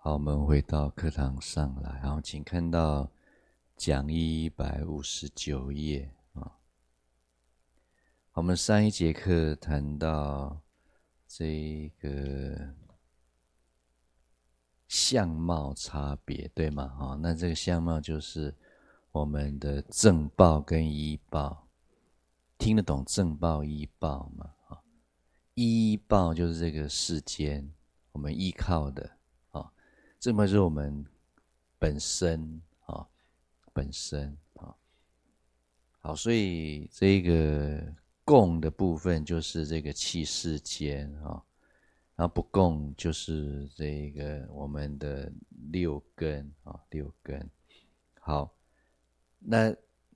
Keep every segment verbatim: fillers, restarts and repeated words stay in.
好，我们回到课堂上来，然后请看到讲义一百五十九页啊。我们上一节课谈到这个相貌差别，对吗？哈，那这个相貌就是我们的正报跟依报，听得懂正报依报吗？哈，依报就是这个世间我们依靠的啊，正报就是我们本身啊，本身啊。好，所以这个共的部分就是这个气世间啊，然后不共就是这个我们的六根啊，六根。好，那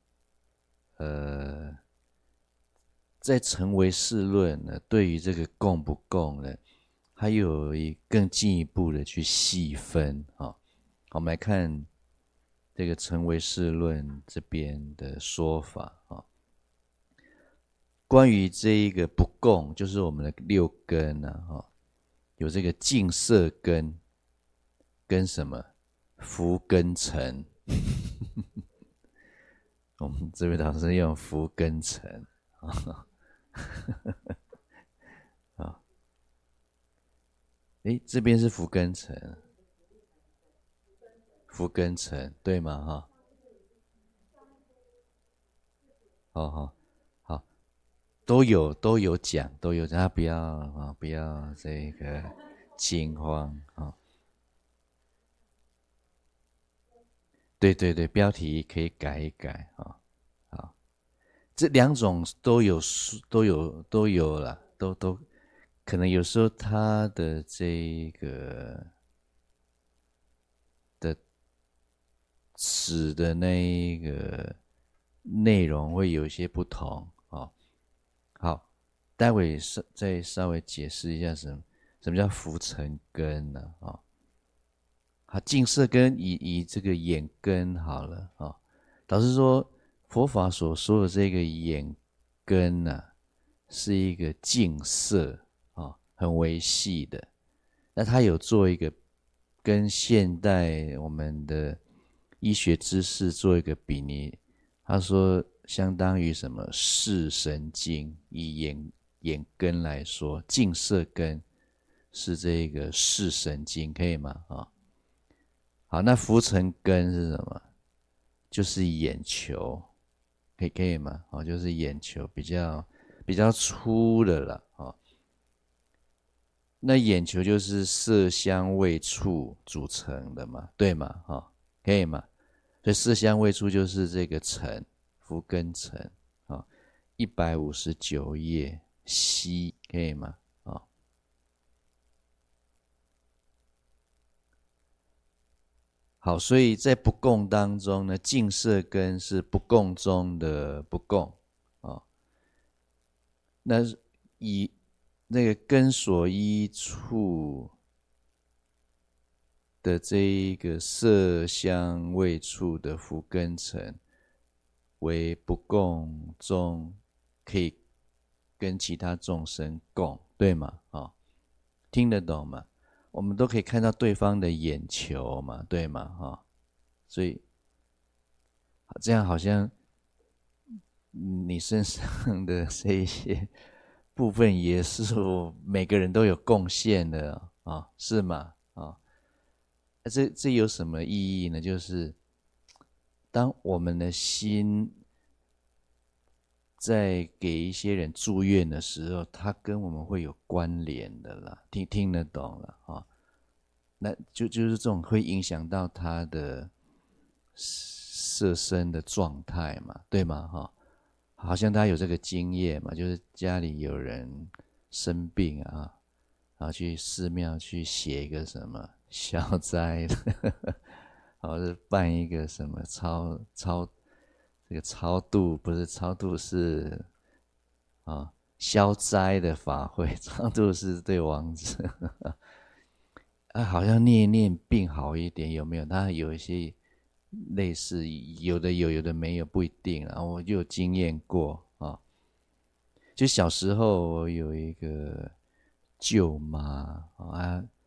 呃，在成唯识论呢，对于这个共不共呢，还有一更进一步的去细分啊。我们来看这个成唯识论这边的说法啊。关于这一个不共，就是我们的六根啊，哈，有这个净色根跟什么福根尘。我们这位老师用福根尘啊，啊，诶，这边是福根尘，福根尘对吗？哈，好好好，都有都有讲，都有讲，他不要啊，不要这个惊慌啊。对对对，标题可以改一改啊。好，这两种都有都有都有了，都都可能有时候它的这个的词的那一个内容会有一些不同啊。好，待会再稍微解释一下什么什么叫浮尘根呢？啊，好，近色根以以这个眼根好了啊。老实说，佛法所说的这个眼根呢、啊，是一个净色啊，很微细的。那他有做一个跟现代我们的医学知识做一个比拟，他说相当于什么视神经，以眼眼根来说，净色根是这个视神经，可以吗？啊，好，那浮尘根是什么？就是眼球，可以可以吗？哦，就是眼球比较比较粗的了哦。那眼球就是色香味触组成的嘛，对吗？哈、哦，可以吗？所以色香味触就是这个尘，福根尘啊，一百五十九页吸，可以吗？啊、哦，好，所以在不共当中呢，净色根是不共中的不共啊、哦。那以那个根所依处的这一个色香味触的福根尘为不共中，可以跟其他众生共，对吗？啊、哦，听得懂吗？我们都可以看到对方的眼球嘛，对吗？哈、哦，所以这样好像你身上的这一些部分也是每个人都有贡献的啊、哦，是吗？啊、哦，这这有什么意义呢？就是当我们的心在给一些人住院的时候，他跟我们会有关联的啦，听听得懂了啊、哦？那就就是这种会影响到他的色身的状态嘛，对吗？哈、哦，好像他有这个经验嘛，就是家里有人生病啊，然后去寺庙去写一个什么消灾的，或者是办一个什么超超这个超度，不是超度是啊、哦、消灾的法会，超度是对亡者。啊，好像念一念病好一点，有没有？他有一些类似，有的有，有的没有，不一定啊。我就有经验过啊，就小时候我有一个舅妈啊，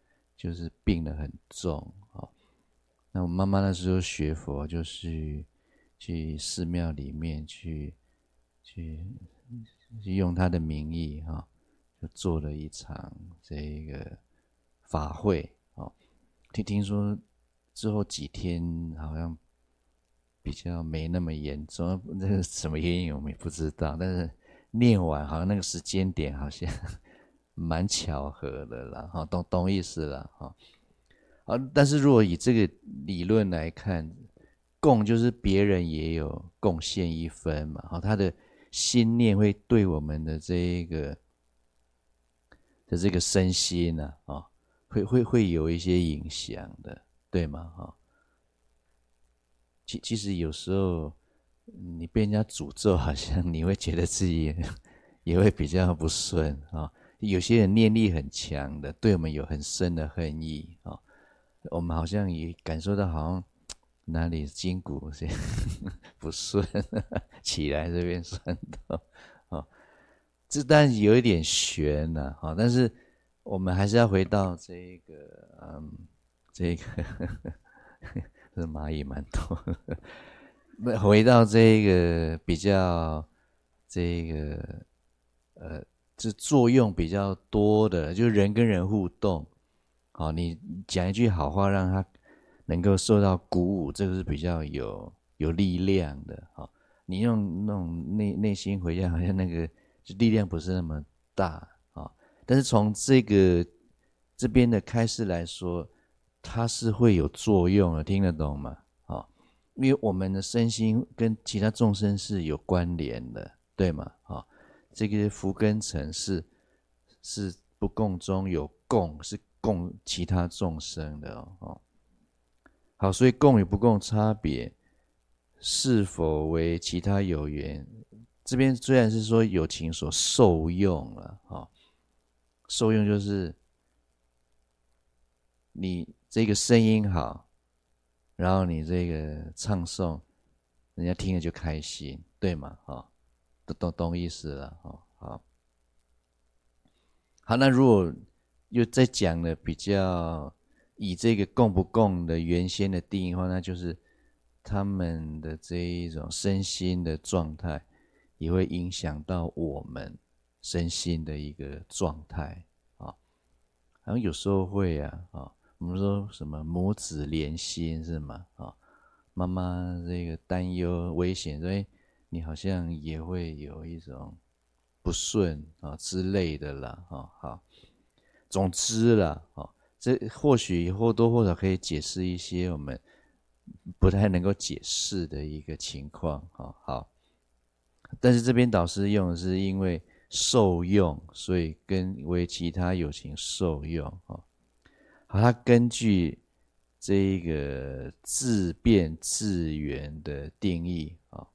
就是病得很重啊。那我妈妈那时候学佛，就是去寺庙里面去去去用她的名义哈，就做了一场这个法会啊。听听说之后几天好像比较没那么严重，这个什么原因我们也不知道，但是念完好像那个时间点好像蛮巧合的啦，哈，懂懂意思了哈。啊，但是如果以这个理论来看，共就是别人也有贡献一分嘛，好，他的心念会对我们的这一个的这个身心呢、啊，啊，会会会有一些影响的，对吗？哈，其其实有时候你被人家诅咒，好像你会觉得自己也也会比较不顺啊。有些人念力很强的，对我们有很深的恨意啊。我们好像也感受到，好像哪里筋骨是不顺，起来这边酸痛，哦，这当然有一点悬了，哈，但是我们还是要回到这个，嗯，这个这蚂蚁蛮多，回到这个比较这个呃，这作用比较多的，就人跟人互动。好，你讲一句好话，让他能够受到鼓舞，这个是比较有有力量的。好，你用那种内内心回应，好像那个力量不是那么大啊。但是从这个这边的开示来说，它是会有作用的，听得懂吗？好，因为我们的身心跟其他众生是有关联的，对吗？好，这个福根尘是是不共中有共，是共其他众生的哦。好，所以共与不共差别是否为其他有缘？这边虽然是说有情所受用了，哦，受用就是你这个声音好，然后你这个唱诵，人家听了就开心，对吗？哦，懂懂意思了，哦，好。好，那如果又再讲了比较以这个共不共的原先的定义的话，那就是他们的这一种身心的状态，也会影响到我们身心的一个状态啊。好像有时候会啊，啊，我们说什么母子连心是吗？啊，妈妈这个担忧危险，所以你好像也会有一种不顺啊之类的啦，啊，好，总之啦，啊，这或许或多或少可以解释一些我们不太能够解释的一个情况，啊，好，但是这边导师用的是因为受用，所以跟为其他有情受用，啊，好，他根据这个自变自圆的定义啊，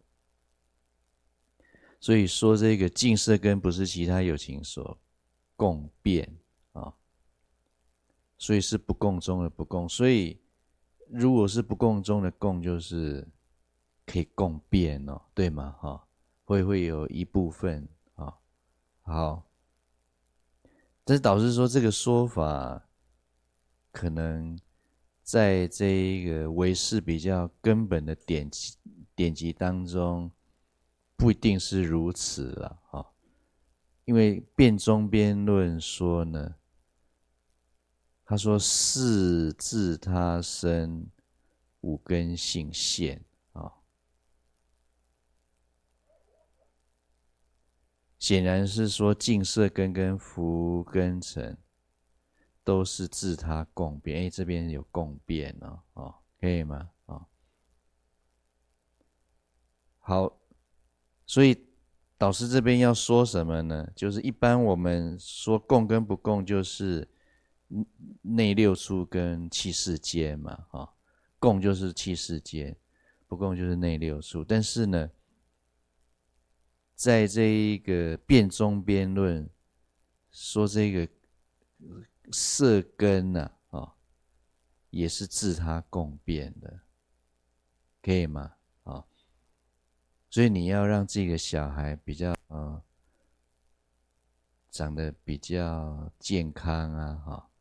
所以说这个净色根不是其他有情所共变啊，所以是不共中的不共，所以如果是不共中的共，就是可以共变哦，对吗？哈，会会有一部分啊，好，但是导师说这个说法可能在这一个唯识比较根本的典籍典籍当中，不一定是如此了啊，因为辩中辩论说呢，他说是自他生五根性现啊，显然是说净色根跟福根尘都是自他共变，哎，这边有共变哦，哦，可以吗？哦，好，所以导师这边要说什么呢？就是一般我们说共跟不共，就是内六处跟气世间嘛，哈，共就是气世间，不共就是内六处。但是呢，在这一个辩中辩论说这个色根呢、啊，哦，也是自他共变的，可以吗？啊、哦，所以你要让这个小孩比较呃长得比较健康啊，哈、哦，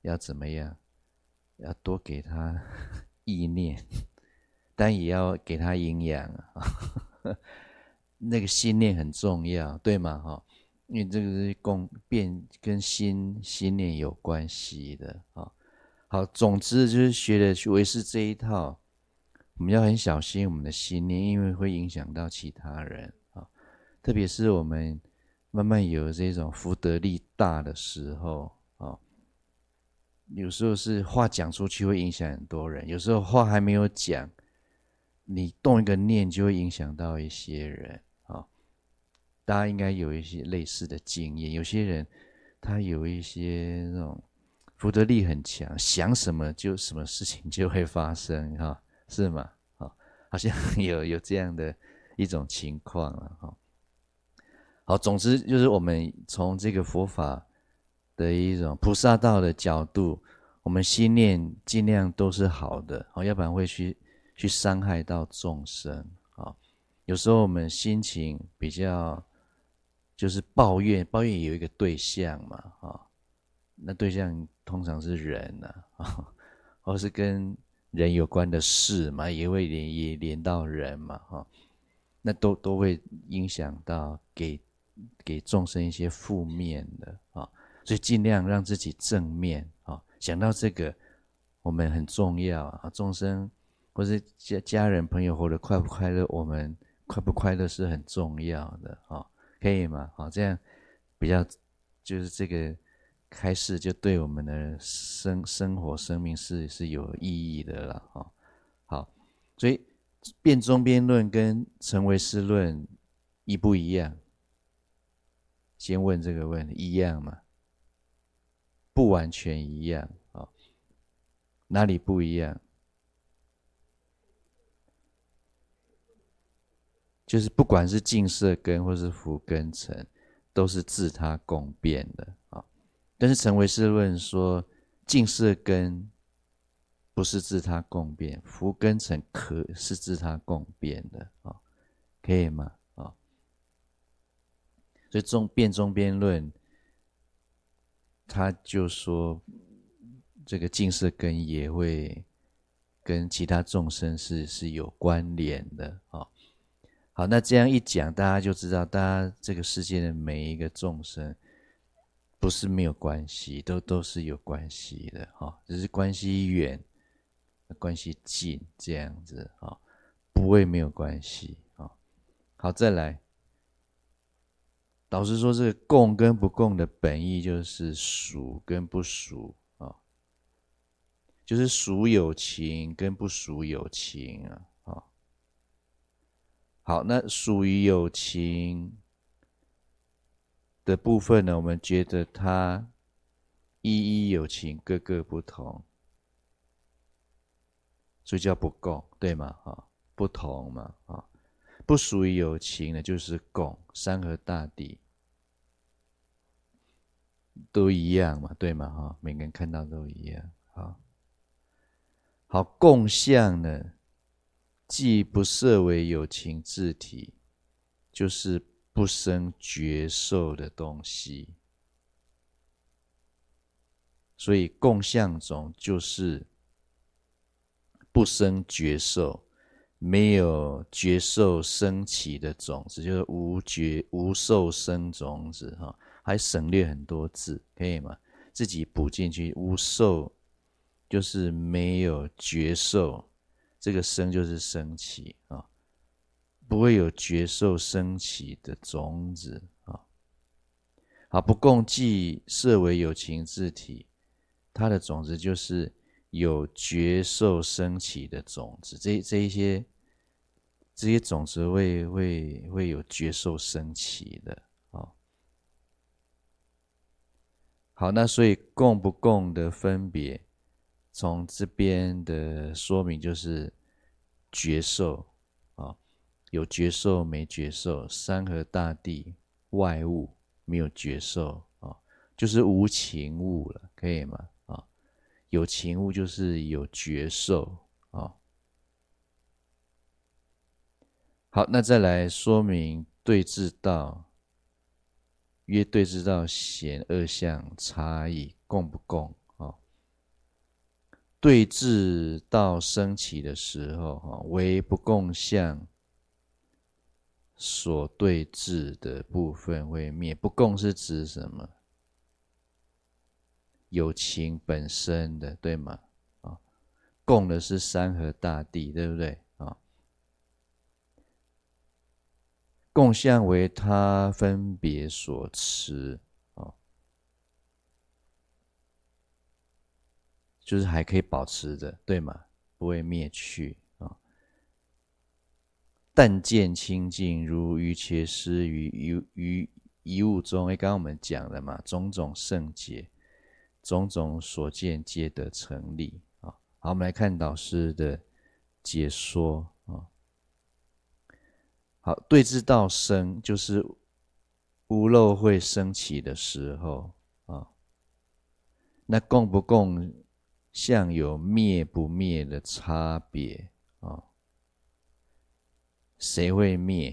要怎么样？要多给他意念，但也要给他营养啊。那个心念很重要，对吗？哈，因为这个是共变跟心心念有关系的啊。好，总之就是学的唯识这一套，我们要很小心我们的心念，因为会影响到其他人啊。特别是我们慢慢有这种福德力大的时候啊，有时候是话讲出去会影响很多人，有时候话还没有讲，你动一个念就会影响到一些人啊。大家应该有一些类似的经验，有些人他有一些那种福德力很强，想什么就什么事情就会发生，哈，是吗？好像有有这样的一种情况了，哈。好，总之就是我们从这个佛法的一种菩萨道的角度，我们心念尽量都是好的，要不然会去去伤害到众生啊。有时候我们心情比较就是抱怨，抱怨有一个对象嘛，啊，那对象通常是人呐，啊，或是跟人有关的事嘛，也会连也连到人嘛，哈，那都都会影响到给给众生一些负面的啊，所以尽量让自己正面啊，想到这个我们很重要啊，众生或是家家人朋友活得快不快乐，我们快不快乐是很重要的啊，可以吗？好，这样比较就是这个。开示就对我们的生生活生命是是有意义的了哈、哦。好，所以辩中边论跟成唯识论一不一样？先问这个问题，一样吗？不完全一样啊、哦，哪里不一样？就是不管是净色根或是福根尘，都是自他共变的啊。但是成唯识论说，净色根不是自他共变，福根尘可是自他共变的啊，可以吗？啊，所以中辩中边论，他就说这个净色根也会跟其他众生是是有关联的啊。好，那这样一讲，大家就知道，大家这个世界的每一个众生。不是没有关系，都都是有关系的哈、哦，只是关系远，关系近这样子啊、哦，不会没有关系啊、哦。好，再来，老实说，这个共跟不共的本意就是属跟不属啊、哦，就是属有情跟不属有情啊。哦、好，那属于有情的部分呢，我们觉得它一一有情，各个不同，所以叫不共，对吗？啊，不同嘛，啊，不属于有情的，就是共，山河大地都一样嘛，对吗？哈，每个人看到都一样。好，好，共相呢，既不设为有情自体，就是不生觉受的东西。所以共相种就是不生觉受，没有觉受升起的种子，就是无觉无受生种子哈，还省略很多字，可以吗？自己补进去，无受就是没有觉受，这个生就是升起啊，不会有觉受升起的种子啊。好，不共既设为有情自体。它的种子就是有觉受升起的种子，这这一些这些种子会会会有觉受升起的，哦。好，那所以共不共的分别，从这边的说明就是觉受啊、哦，有觉受没觉受，山河大地外物没有觉受啊、哦，就是无情物了，可以吗？有情物就是有觉受啊、哦。好，那再来说明对治道，约对治道显二相差异共不共啊、哦？ 对治到升起的时候，哈，为不共相所对治的部分会灭。不共是指什么？有情本身的，对吗？啊，共的是山河大地，对不对？啊，共相为他分别所持，啊，就是还可以保持着，对吗？不会灭去啊。但见清净，如瑜伽师于于于一物中，哎，刚刚我们讲了嘛，种种圣解，种种所见皆得成立啊。好，我们来看导师的解说啊。好，对治道生，就是无漏会升起的时候啊。那共不共相有灭不灭的差别啊？谁会灭？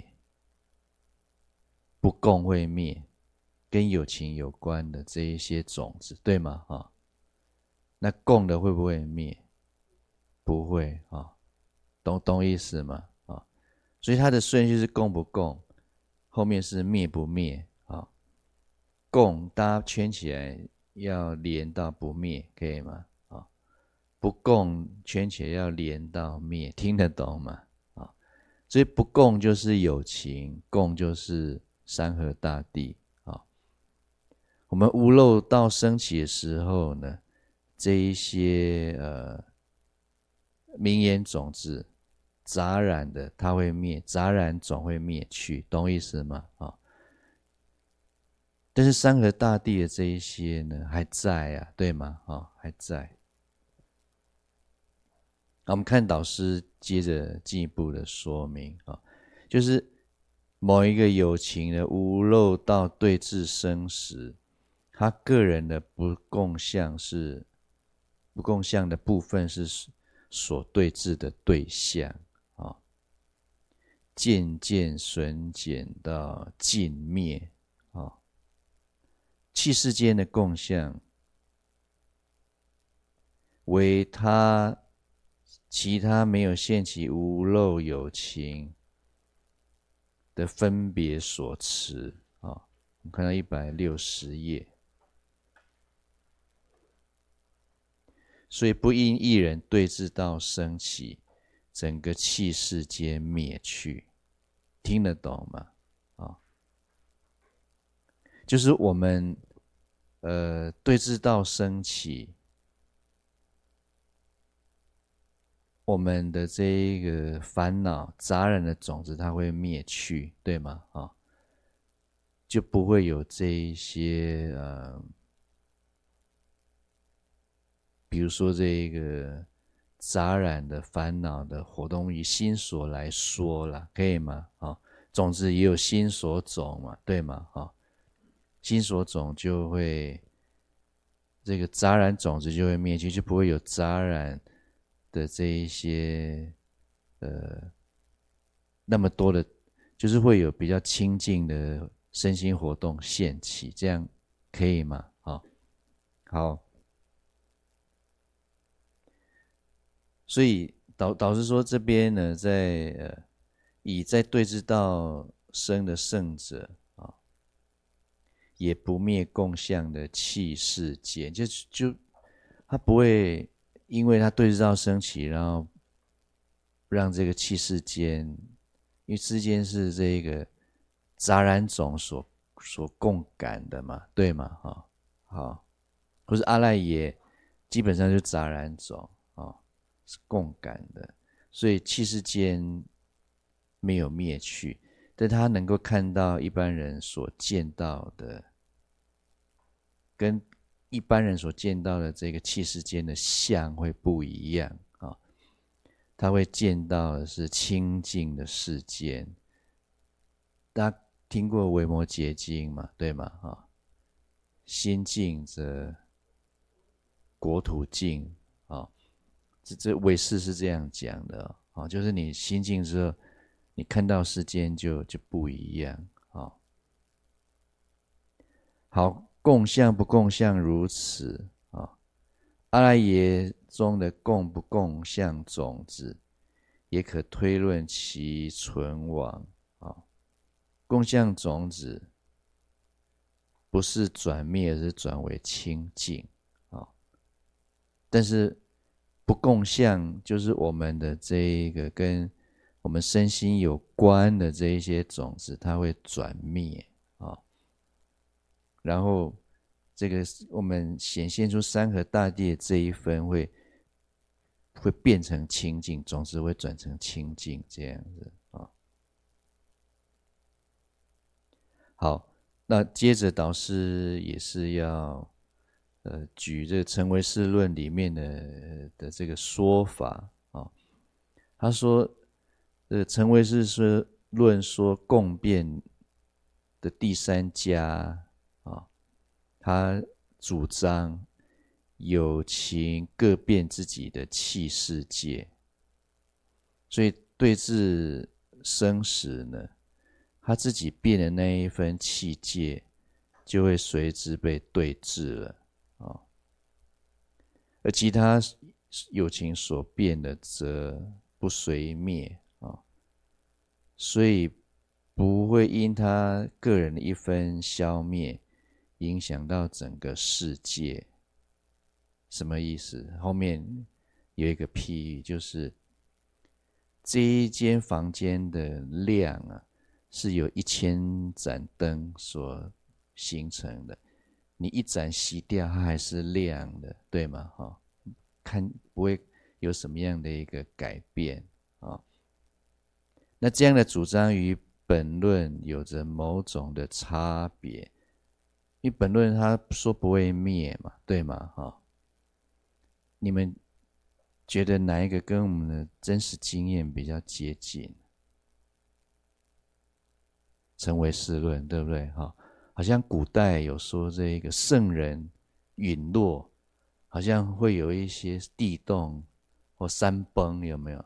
不共会灭，跟有情有关的这一些种子，对吗？啊，那共的会不会灭？不会啊，懂懂意思吗？啊，所以它的顺序是共不共，后面是灭不灭啊。共大家圈起来要连到不灭，可以吗？啊，不共圈起来要连到灭，听得懂吗？啊，所以不共就是有情，共就是山河大地啊。我们无漏道升起的时候呢，这一些呃名言种子杂染的，它会灭，杂染总会灭去，懂意思吗？啊，但是山河大地的这一些呢，还在啊，对吗？啊，还在。我们看导师接着进一步的说明啊，就是某一个有情的无漏道对治生时，他个人的不共相是不共相的部分是所对治的对象啊，渐渐损减到尽灭啊，气世间的共相为他其他没有现起无漏有情的分别所持啊。我们看到一百六十页，所以不因一人对治道升起，整个气世间灭去，听得懂吗？啊，就是我们呃对治道升起，我们的这一个烦恼杂染的种子它会灭去，对吗？啊，就不会有这一些呃，比如说这一个杂染的烦恼的活动，以心所来说啦，可以吗？啊，种子也有心所种嘛，对吗？啊，心所种就会这个杂染种子就会灭去，就不会有杂染的这一些呃那么多的，就是会有比较清净的身心活动现起，这样可以吗？好，好，所以导导师说这边呢，在呃以在对治道生的圣者啊，也不灭共相的气世间，就就他不会因为他对治道升起，然后让这个气世间，因为世间是这个杂染种所所共感的嘛，对吗？哈，好，或是阿赖耶，基本上就杂染种啊，是共感的，所以气世间没有灭去，但他能够看到一般人所见到的，跟一般人所见到的这个气世间的相会不一样啊。他会见到的是清净的世间。大家听过维摩诘经嘛？对吗？啊，心净则国土净啊，这这唯识是这样讲的啊，就是你心净之后，你看到世间就就不一样啊。好，共相不共相如此啊。 阿赖耶中的共不共相种子，也可推论其存亡。啊，共相种子不是转灭，而是转为清净。啊，但是不共相就是我们的这一个跟我们身心有关的这一些种子，它会转灭啊，然后这个我们显现出山河大地的这一分会会变成清净，种子会转成清净，这样子啊。好，那接着导师也是要呃举这个成唯识论里面的的这个说法啊。他说，这个成唯识论说共变的第三家啊，他主张有情各变自己的气世界，所以对治生死呢，他自己变的那一分气界，就会随之被对治了啊。而其他有情所变的，则不随灭啊，所以不会因他个人的一分消灭，影响到整个世界。什么意思？后面有一个譬喻，就是这一间房间的亮啊，是由一千盏灯所形成的。你一盏熄掉，它还是亮的，对吗？哈，看不会有什么样的一个改变啊。那这样的主张与本论有着某种的差别，因为本论他说不会灭嘛，对吗？哈，你们觉得哪一个跟我们的真实经验比较接近？成唯识论，对不对？哈，好像古代有说这个圣人陨落，好像会有一些地动或山崩，有没有？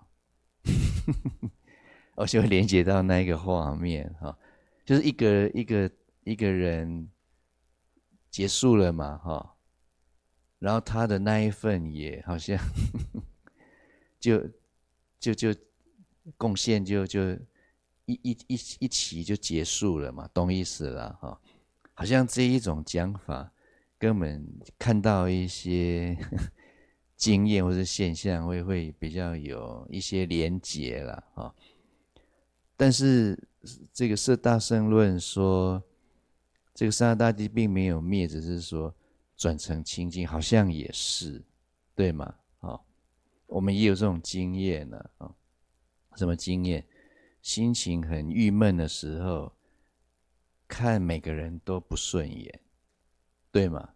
而且会连接到那一个画面哈，就是一个一个一个人结束了嘛哈，然后他的那一份也好像就就就贡献就就一一一一起就结束了嘛，懂意思了哈？好像这一种讲法，跟我们看到一些经验或是现象会会比较有一些连结了哈。但是这个摄大乘论说，这个三大大地并没有灭，只是说转成清净，好像也是，对吗？哦，我们也有这种经验呢、啊。哦，什么经验？心情很郁闷的时候，看每个人都不顺眼，对吗？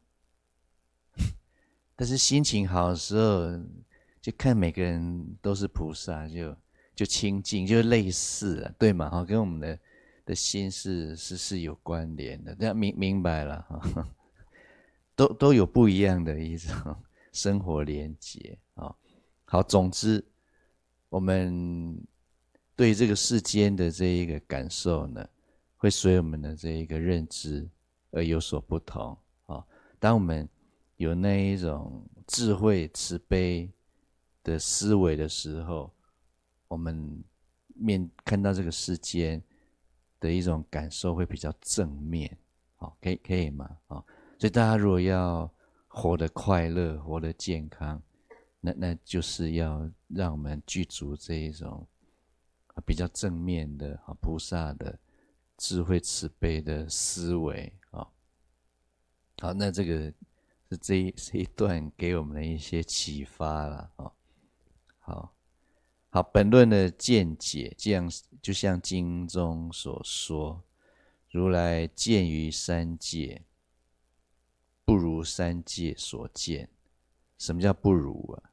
但是心情好的时候，就看每个人都是菩萨，就就清净，就类似了，对吗？哈，跟我们的的心是是是有关联的，大家明明白了哈，都都有不一样的一种生活连结啊。好，总之，我们对这个世间的这一个感受呢，会随我们的这一个认知而有所不同啊。当我们有那一种智慧慈悲的思维的时候，我们面看到这个世间的一种感受会比较正面，好，可以可以吗？好，所以大家如果要活得快乐，活得健康，那那就是要让我们具足这一种比较正面的菩萨的智慧慈悲的思维啊。好，那这个是这一这一段给我们的一些启发了啊。好，好，本论的见解，这样就像经中所说，如来见于三界，不如三界所见。什么叫不如啊？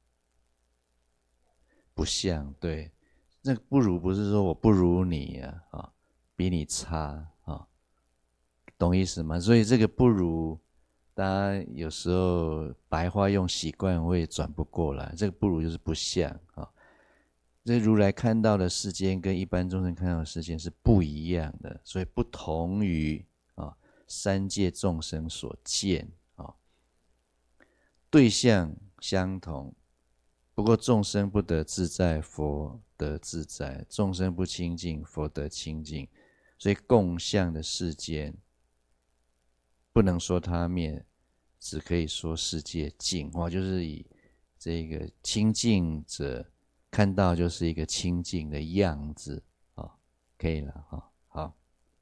不像，对，那不如不是说我不如你啊，啊，比你差啊，懂意思吗？所以这个不如，大家有时候白话用习惯会转不过来，这个不如就是不像啊。这如来看到的世间跟一般众生看到的世间是不一样的，所以不同于啊三界众生所见啊。 对象相同，不过众生不得自在，佛得自在；众生不清净，佛得清净。所以共相的世间，不能说它灭，只可以说世界净。哦，就是以这个清净者看到就是一个清净的样子。哦，可以了。哦，好。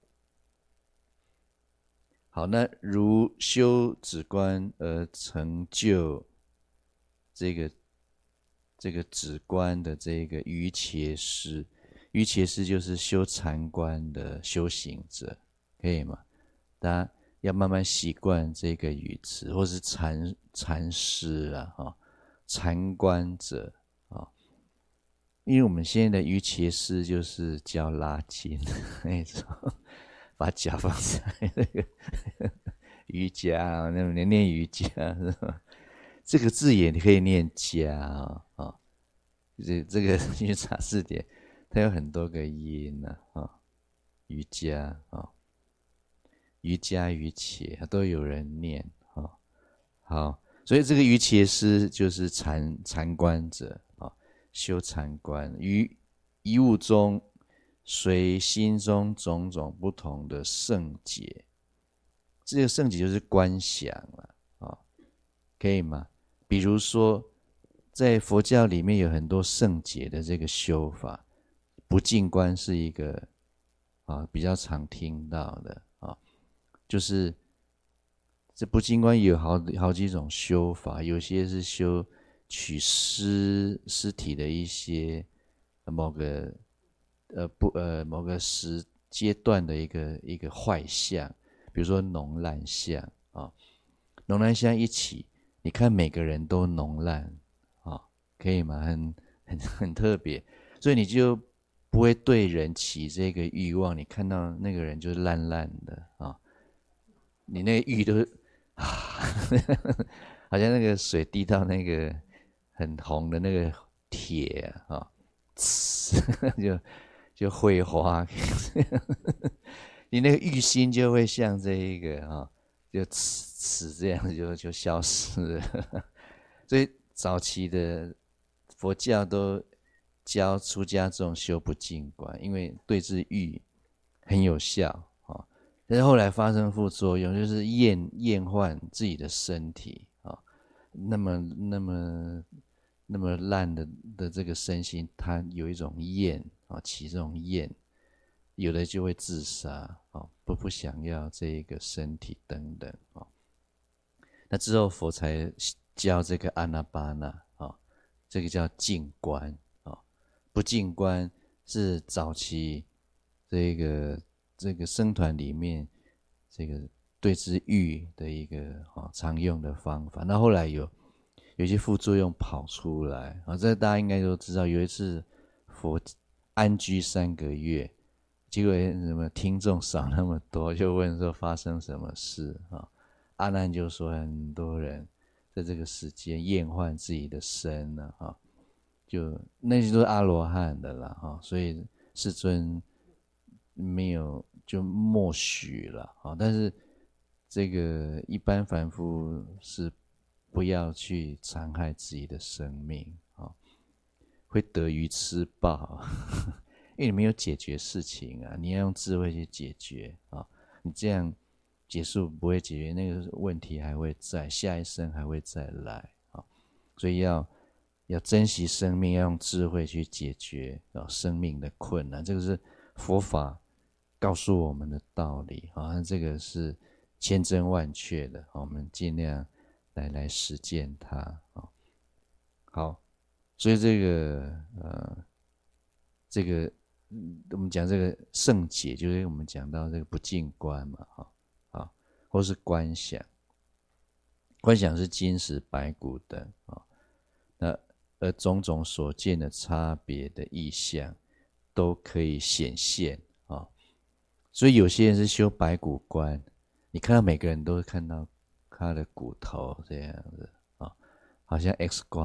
好，那如修止观而成就这个这个止观的这个瑜伽师，瑜伽师就是修禅观的修行者，可以吗？大家要慢慢习惯这个语词，或是禅禅师啊，哈、哦，禅观者啊、哦，因为我们现在的瑜伽师就是教拉筋那种。把脚放在那个瑜伽啊，那么念瑜伽是吧？这个字也可以念伽啊、哦哦，这这个去查字典，它有很多个音呢啊、哦，瑜伽啊、哦，瑜伽瑜伽都有人念啊、哦。好，所以这个瑜伽师就是禅禅观者啊、哦，修禅观于一物中。随心中种种不同的圣解，这个圣解就是观想了啊、哦，可以吗？比如说，在佛教里面有很多圣解的这个修法，不净观是一个啊、哦、比较常听到的啊、哦，就是这不净观有好好几种修法，有些是修取尸尸体的一些某个。呃不呃某个时阶段的一个一个坏相，比如说脓烂相啊，脓烂相一起，你看每个人都脓烂啊，可以吗？很很很特别，所以你就不会对人起这个欲望，你看到那个人就是烂烂的啊，你那个欲都啊，好像那个水滴到那个很红的那个铁啊，就。就会花，你那个欲心就会像这一个啊、哦，就此此这样就就消失了。所以早期的佛教都教出家众修不净观，因为对治欲很有效啊、哦。但是后来发生副作用，就是厌厌患自己的身体啊、哦，那么那么那么烂的的这个身心，它有一种厌。啊，起这种厌，有的就会自杀啊，不不想要这一个身体等等啊。那之后佛才教这个阿那巴那啊，这个叫净观啊。不净观是早期这个这个僧团里面这个对治欲的一个啊常用的方法。那后来有有些副作用跑出来啊，这大家应该都知道。有一次佛安居三个月，结果什么听众少那么多，就问说发生什么事啊？阿难就说很多人在这个时间厌患自己的身了啊，就那些都是阿罗汉的啦哈，所以世尊没有就默许了啊。但是这个一般凡夫是不要去残害自己的生命啊。会得鱼吃饱，因为你没有解决事情啊，你要用智慧去解决啊。你这样结束不会解决那个问题，还会在下一生还会再来啊。所以要要珍惜生命，要用智慧去解决啊生命的困难，这个是佛法告诉我们的道理啊。这个是千真万确的，我们尽量来来实践它啊。好。所以这个呃，这个我们讲这个圣解，就是我们讲到这个不净观嘛，哈啊，或是观想，观想是金石白骨等啊，那而种种所见的差别的意象，都可以显现啊。所以有些人是修白骨观，你看到每个人都是看到他的骨头这样子啊，好像 X 光。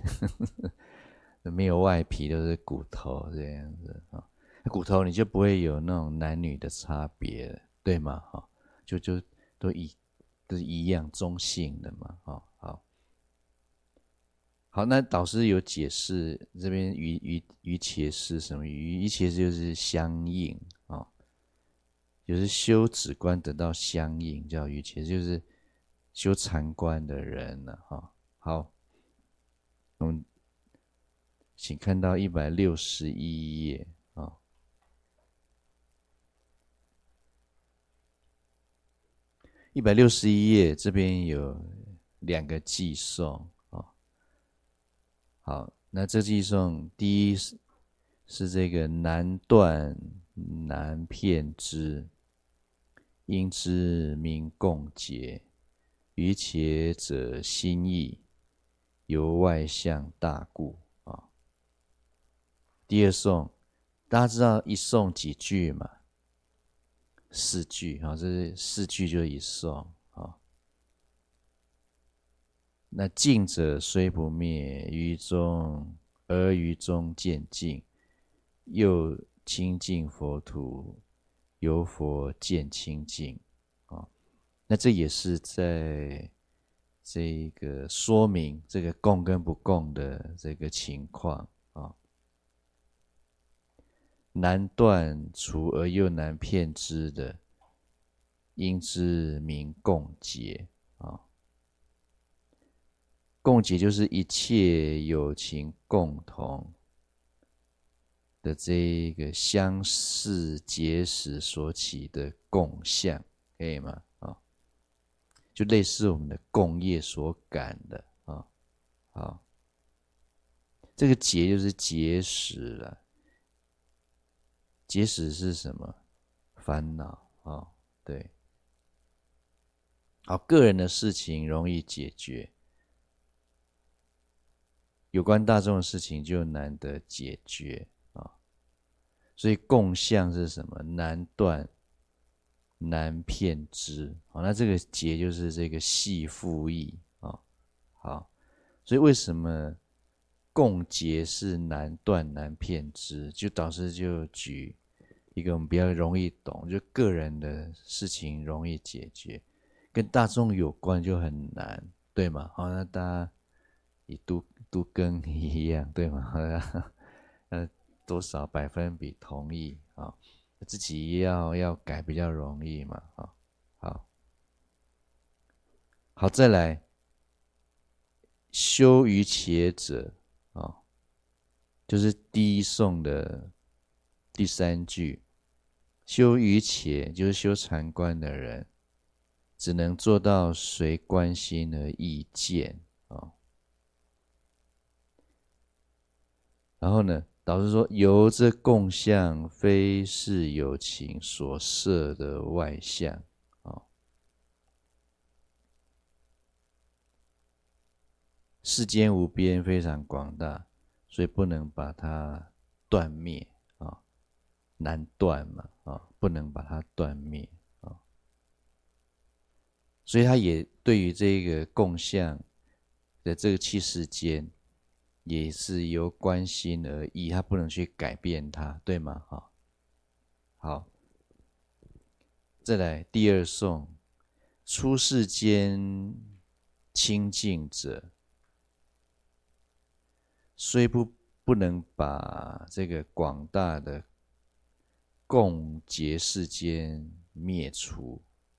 没有外皮，都是骨头这样子啊。骨头你就不会有那种男女的差别，对吗？哈，就就都一都是一样中性的嘛。哈，好， 好，那导师有解释这边于于于切是什么？于切就是相应啊、哦，就是修止观得到相应，叫于切，就是修禅观的人了哈、哦。好，我们请看到一百六十一页啊。哦一百六十一页这边有两个寄颂啊、哦。好，那这寄颂第一是是这个难断难骗之，因之名共结。于且者心意，由外向大故啊、哦。第二颂，大家知道一颂几句嘛？四句啊、哦，这是四句就是一颂啊。哦那净者虽不灭，于中而于中见净，又清净佛土，由佛见清净啊、哦。那这也是在这个说明这个共跟不共的这个情况啊、哦。难断除而又难骗之的，因之名共结啊。哦共结就是一切有情共同的这个相似结识所起的共相，可以吗？啊、哦，就类似我们的共业所感的啊。好、哦，这个结就是结识了。结识是什么？烦恼啊、哦，对。好，个人的事情容易解决，有关大众的事情就难得解决啊、哦。所以共相是什么？难断难骗之。好，那这个结就是这个系复义啊、哦。好，所以为什么共结是难断难骗之？就导师就举一个我们比较容易懂，就个人的事情容易解决，跟大众有关就很难，对吗？好，那大家以都都跟一样，对吗？呃，多少百分比同意啊、哦？自己要要改比较容易嘛，啊、哦，好，好，再来修于且者啊、哦，就是第一颂的第三句，修于且就是修禅观的人，只能做到随观心而意见啊、哦。然后呢，导师说，由这共相非是有情所摄的外相啊、哦。世间无边，非常广大，所以不能把它断灭啊、哦，难断嘛啊、哦，不能把它断灭啊、哦。所以他也对于这个共相的这个气世间，也是由观心而异，他不能去改变它，对吗？哈，好，再来第二颂，出世间清净者，虽不不能把这个广大的共结世间灭除，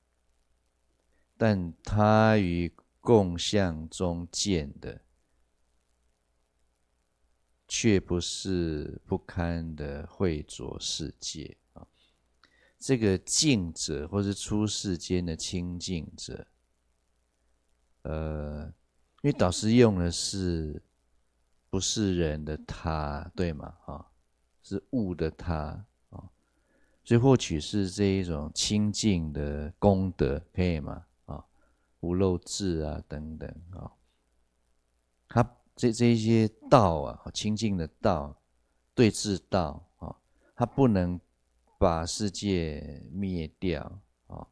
但他于共相中见的，却不是不堪的秽浊世界啊。这个净者，或是出世间的清净者，呃，因为导师用的是不是人的他，对吗？啊，是物的他啊，所以或许是这一种清净的功德，可以吗？啊，无漏智啊等等啊，他这这一些道啊，清净的道，对治道啊，他不能把世界灭掉啊，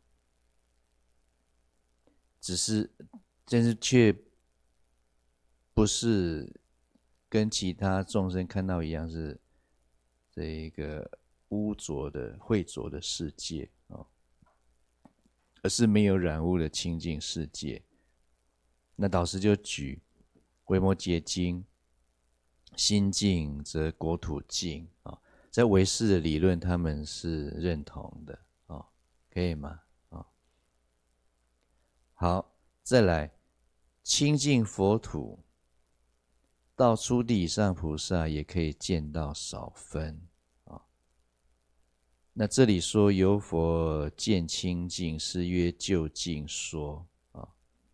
只是，但是却不是跟其他众生看到一样是这一个污浊的秽浊的世界啊，而是没有染污的清净世界。那导师就举维摩诘经，心净则国土净啊。在唯识的理论，他们是认同的哦，可以吗？哦，好，再来清净佛土，到初地以上菩萨也可以见到少分啊。那这里说有佛见清净，是曰就近说啊。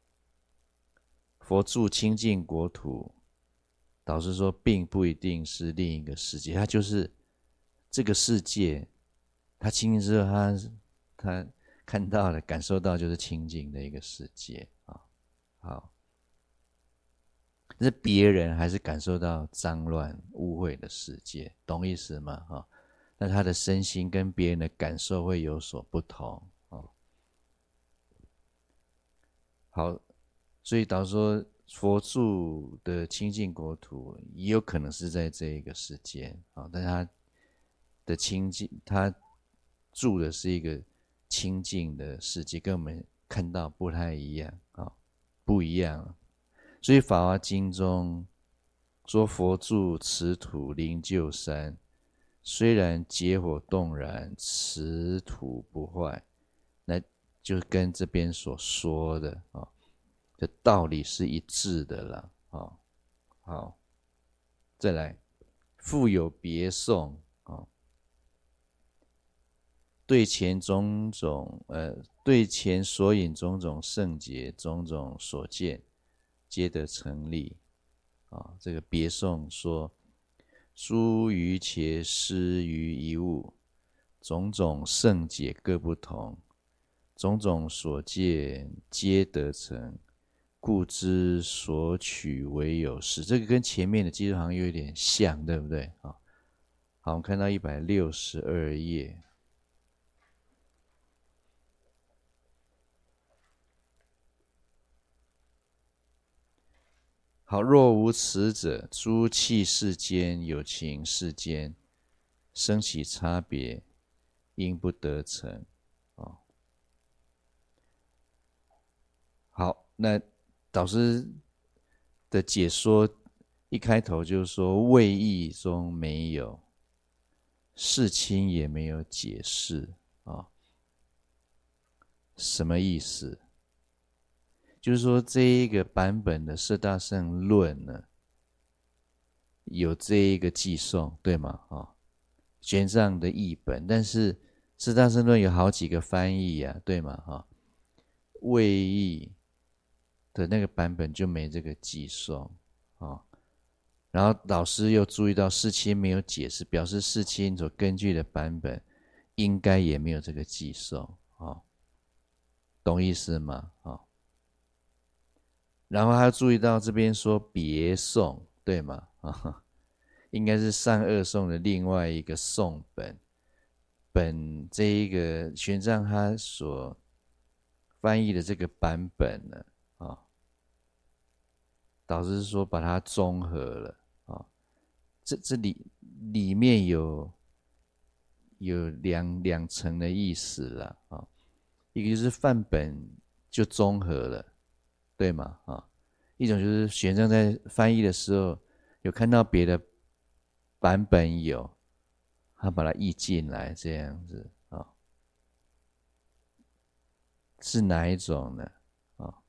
佛住清净国土，导师说并不一定是另一个世界，它就是这个世界，他清净之后，他他看到了、感受到就是清净的一个世界啊。好，但是别人还是感受到脏乱污秽的世界，懂意思吗？哈，那他的身心跟别人的感受会有所不同啊。好，所以导师说，佛住的清净国土，也有可能是在这一个世界啊，但是他的清净，他住的是一个清净的世界，跟我们看到不太一样啊，不一样。所以《法华经》中说，佛住此土灵鹫山，虽然劫火动燃，此土不坏。那就跟这边所说的啊的道理是一致的了啊。好，再来，复有别颂啊。对前种种，呃，对前所引种种圣解，种种所见，皆得成立啊。这个别颂说，殊于且施于一物，种种圣解各不同，种种所见皆得成，故知所取为有事。这个跟前面的记录好像有点像，对不对？好，我们看到一百六十二页。好，若无此者，诸器世间有情世间生起差别，因不得成。哦，好，那导师的解说一开头就是说，位义中没有，世亲也没有解释啊、哦，什么意思？就是说，这一个版本的《摄大乘论》呢，有这一个寄送，对吗？啊、哦，玄奘的译本，但是《摄大乘论》有好几个翻译啊，对吗？哈、哦，魏译的那个版本就没这个寄送啊、哦。然后老师又注意到世亲没有解释，表示世亲所根据的版本应该也没有这个寄送啊、哦，懂意思吗？啊、哦。然后他注意到这边说别颂，对吗？啊，应该是上二颂的另外一个颂本，本这一个玄奘他所翻译的这个版本呢，啊，导师说把它综合了啊，这这里里面有有两两层的意思了啊，一个就是范本就综合了。对吗？啊，一种就是玄奘在翻译的时候有看到别的版本有，他把它译进来这样子啊，是哪一种呢？啊，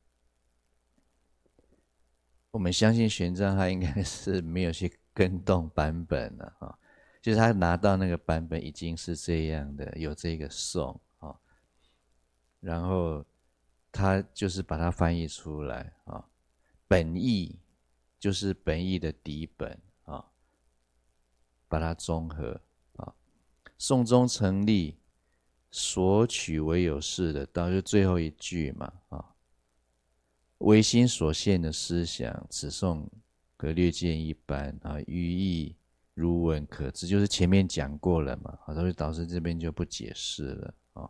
我们相信玄奘他应该是没有去更动版本了啊，就是他拿到那个版本已经是这样的，有这个颂啊，然后他就是把它翻译出来啊，本义就是本义的底本啊，把它综合啊。颂中成立，所取为有事的道，就最后一句嘛啊。唯心所现的思想，此颂可略见一斑啊，寓意如闻可知，就是前面讲过了嘛，好，所以导师这边就不解释了啊。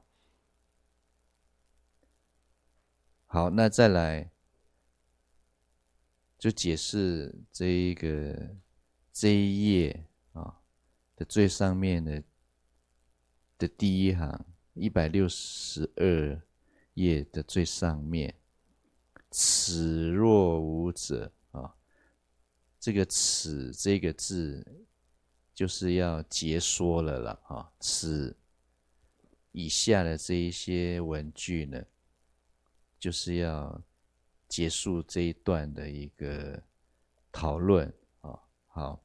好，那再来就解释这一个这一页啊的最上面的的第一行，一百六十二页的最上面，此若无者啊， 这个此这个字就是要结说了啦啊，此以下的这一些文句呢，就是要结束这一段的一个讨论啊。好，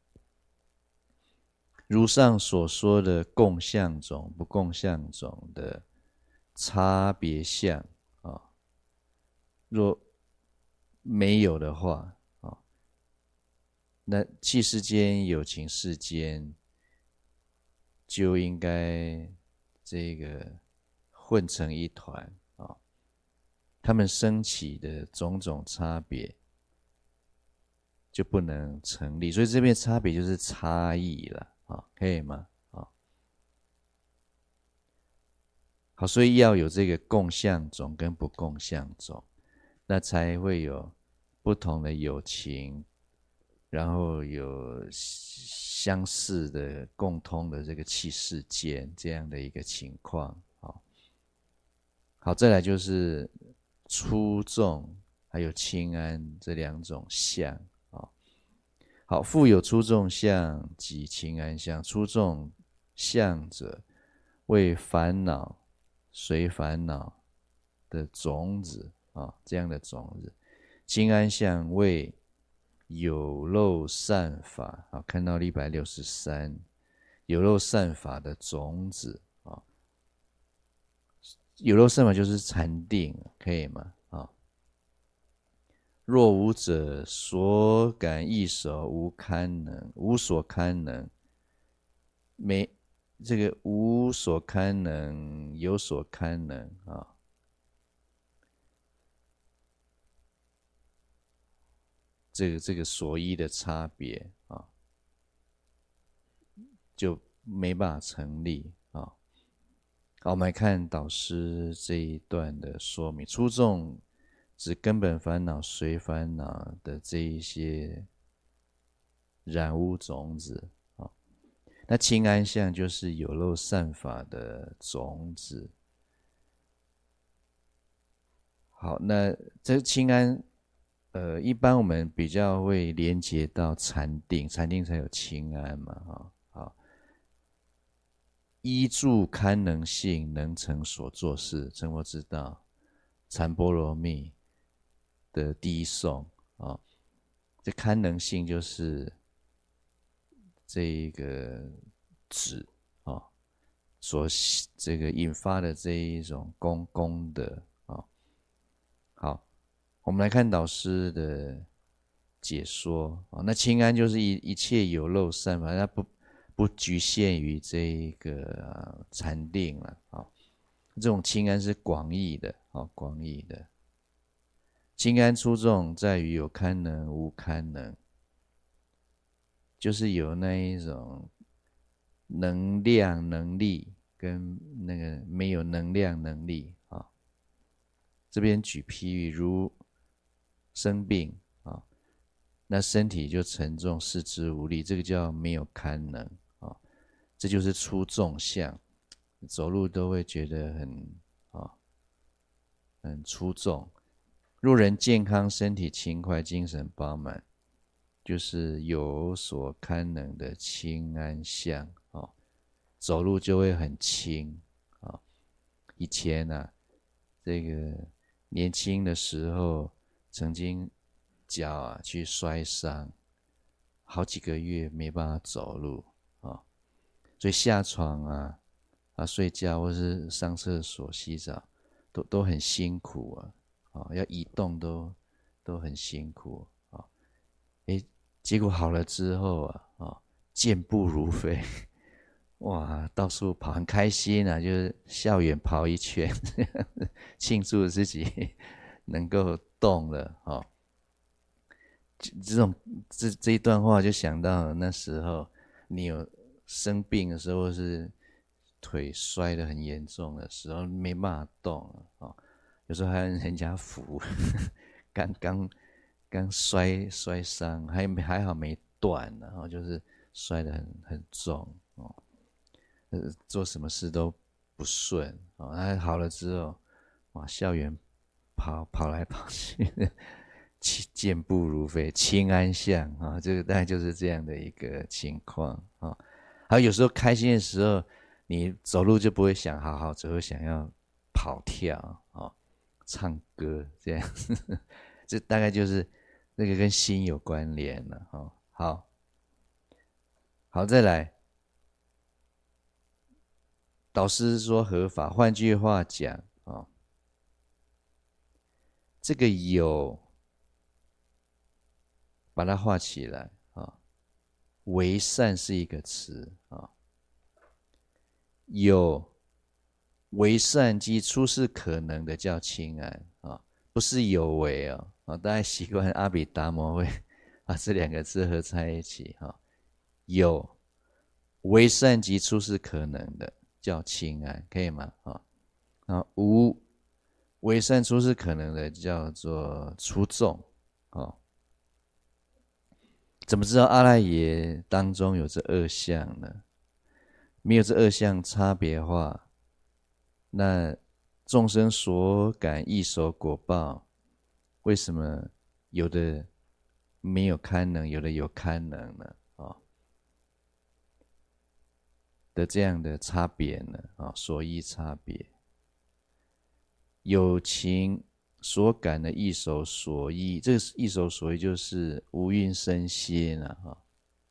如上所说的共相种、不共相种的差别相啊，若没有的话啊，那器世间、有情世间就应该这个混成一团啊，他们升起的种种差别就不能成立，所以这边差别就是差异了啊，可以吗？啊，好，所以要有这个共相种跟不共相种，那才会有不同的有情，然后有相似的共通的这个气世间这样的一个情况。好，好，再来就是粗重还有轻安这两种相。好，复有粗重相及轻安相。粗重相者，为烦恼随烦恼的种子啊，这样的种子。轻安相为有漏善法啊，看到一百六十三，有漏善法的种子啊，有漏善法就是禅定，可以吗？啊。若无者，所感异手无堪能，无所堪能，没这个无所堪能，有所堪能啊，这个这个所依的差别啊，就没办法成立啊。好，我们来看导师这一段的说明，初众指根本烦恼随烦恼的这一些染污种子啊，那轻安相就是有漏善法的种子。好，那这轻安，呃，一般我们比较会连接到禅定，禅定才有轻安嘛，哈，好，依住堪能性，能成所作事，成佛之道，禅波罗蜜的第一颂啊，这堪能性就是这一个指啊所这个引发的这一种功功德啊。好，我们来看导师的解说啊。那轻安就是一一切有漏善法，它不不局限于这个禅定了啊。这种轻安是广义的啊，广义的。轻安出众在于有堪能无堪能，就是有那一种能量能力跟那个没有能量能力啊。这边举譬喻，如生病啊，那身体就沉重，四肢无力，这个叫没有堪能啊。这就是粗重相，走路都会觉得很啊很粗重。若人健康，身体轻快，精神饱满，就是有所堪能的轻安相啊，走路就会很轻啊。以前啊，这个年轻的时候，曾经脚啊去摔伤，好几个月没办法走路啊，所以下床啊啊睡觉或是上厕所、洗澡，都都很辛苦啊。啊，要移动都都很辛苦啊，诶，结果好了之后啊，啊，健步如飞，哇，到处跑，很开心啊，就是校园跑一圈，庆祝自己能够动了啊。这种这这一段话就想到那时候你有生病的时候，是腿摔得很严重的时候，没办法动啊。有时候还人家扶，刚刚刚摔摔伤，还还好没断，然后就是摔得很很重哦，呃，做什么事都不顺哦。他好了之后，哇，校园跑跑来跑去的， 健步如飞，轻安相啊，这个大概就是这样的一个情况啊。还有有时候开心的时候，你走路就不会想好好，只会想要跑跳啊、唱歌这样，这大概就是那个跟心有关联了哈。好，好，再来，导师说合法，换句话讲啊，这个有。把它画起来啊，为善是一个词啊，有为善即出世可能的叫清安啊，不是有为啊啊，大家习惯阿毗达摩会把这两个字合在一起啊，有为善即出世可能的叫清安，可以吗？啊啊，无为善出世可能的叫做出众啊。怎么知道阿赖耶当中有这二相呢？没有这二相差别化，那众生所感异熟果报，为什么有的没有堪能，有的有堪能呢？啊、哦、的这样的差别呢？啊、哦，所依差别，有情所感的异熟所依，这个异熟所依就是无蕴生歇呢，哈。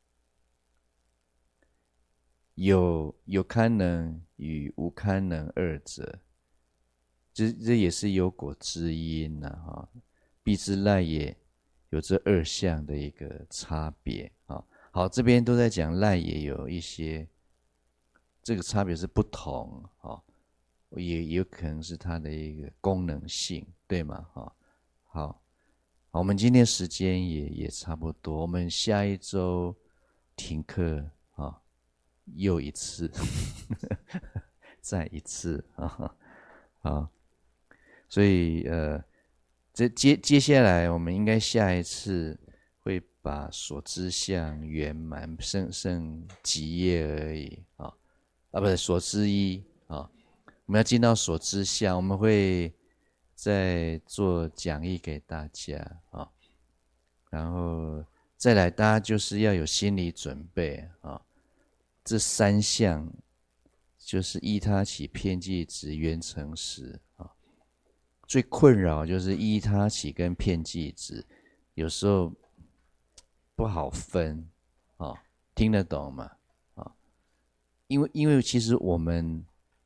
有有堪能与无堪能二者，这这也是有果之因呐，哈。必知赖也有这二相的一个差别啊。好，这边都在讲赖也有一些这个差别是不同啊。也有可能是它的一个功能性，对吗？哈，好，好，我们今天时间也也差不多，我们下一周停课啊，又一次，再一次啊，好，所以呃，这接接下来我们应该下一次会把所知相圆满，剩剩几页而已啊，啊，不是所知一啊。我们要进到所知相，我们会再做讲义给大家啊，然后再来，大家就是要有心理准备啊。这三项就是依他起、遍计执、缘成实啊。最困扰就是依他起跟遍计执，有时候不好分啊，听得懂吗？啊，因为因为其实我们。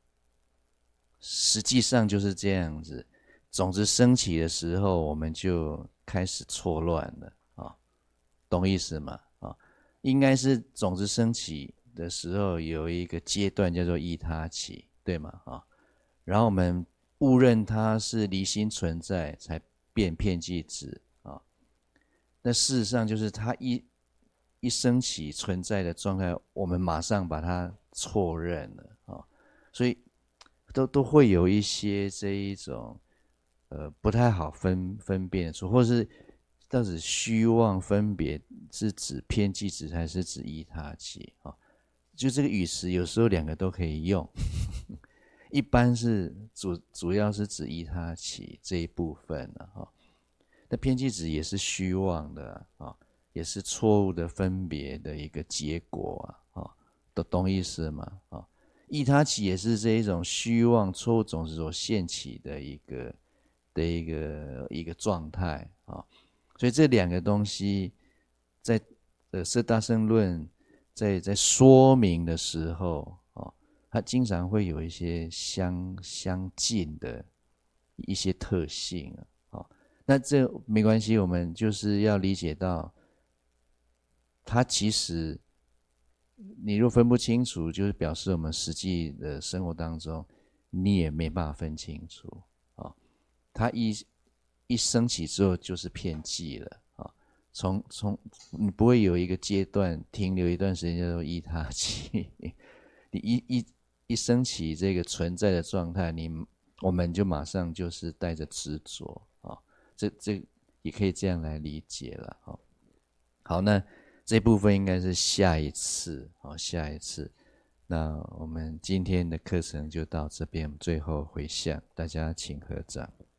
实际上就是这样子，种子升起的时候，我们就开始错乱了啊，懂意思吗？啊，应该是种子升起的时候有一个阶段叫做依他起，对吗？啊，然后我们误认它是离心存在，才变遍计执啊。那事实上就是它一一升起存在的状态，我们马上把它错认了啊，所以。都都会有一些这一种，呃，不太好分分辨出，或是到底虚妄分别是指遍计执还是指依他起啊？就这个语词有时候两个都可以用，一般是主主要是指依他起这一部分的哈。那遍计执也是虚妄的啊，也是错误的分别的一个结果啊，啊，都懂意思吗？啊？依他起也是这一种虚妄错误种子所现起的一个的一个一个状态啊，所以这两个东西在呃色大乘论在在说明的时候啊，它经常会有一些相相近的一些特性啊，那这没关系，我们就是要理解到，它其实。你若分不清楚，就是表示我们实际的生活当中，你也没办法分清楚啊、哦。它一一升起之后就是遍计了啊、哦。从从你不会有一个阶段停留一段时间叫做依他起，你一一一升起这个存在的状态，你我们就马上就是带着执着啊、哦。这这也可以这样来理解了啊、哦。好，那。这部分应该是下一次，好，下一次。那我们今天的课程就到这边，最后回向，大家请合掌。